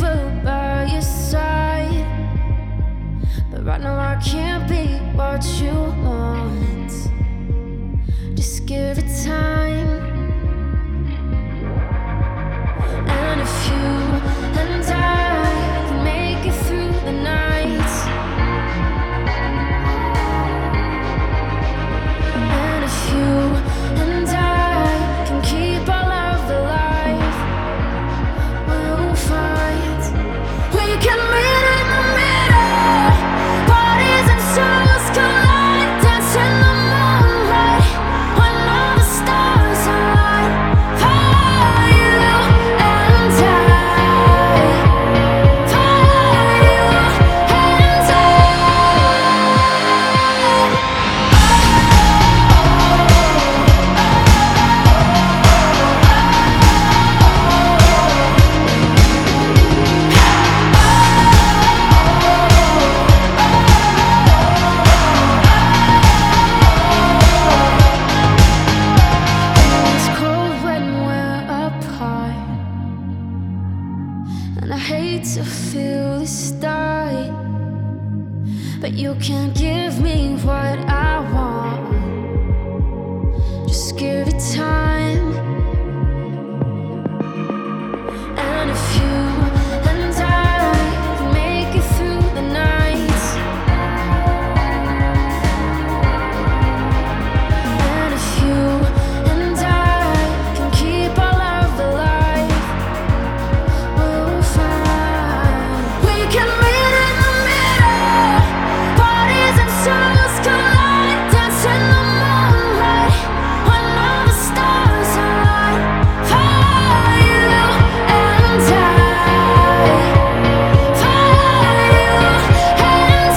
faithful by your side, but right now I can't be what you want. Just give it time. And if you and I can make it through the night, and if you and I can keep our love alive, we'll fight. We can meet in the middle, bodies and souls collide, dance in the moonlight when all the stars align. For you and I, for you and It's cold when we're apart, and I hate to feel this die, but you can't give me what I want. Just give it time. And if you and I can make it through the night, and if you and I can keep our love alive, we'll find. We can meet in the middle, bodies and souls collide, dance in the moonlight when all the stars align. For you and I, for you and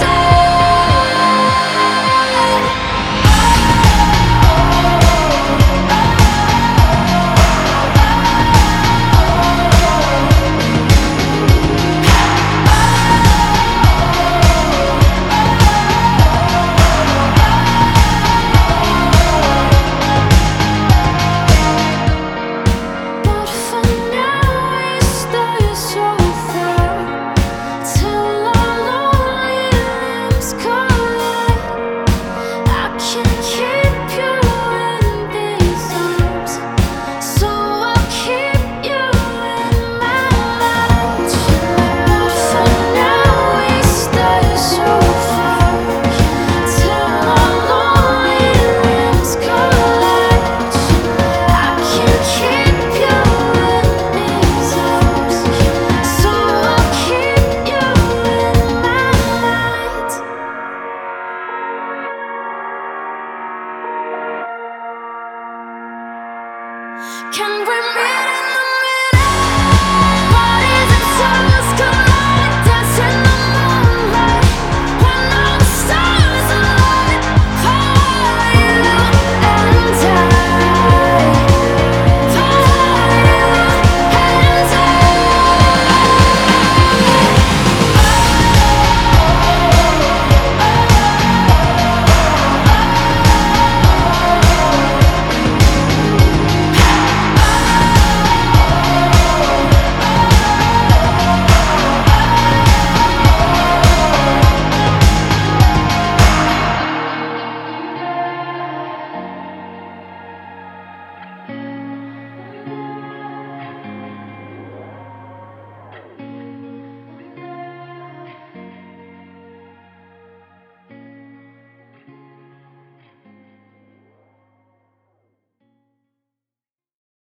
But for now we stay so far till our lonely limbs collide. I can't keep you in these arms, so I'll keep you in my mind. But for now we stay so far till our lonely limbs collide. I can't keep you in these arms, so I'll keep you in my mind. Can we meet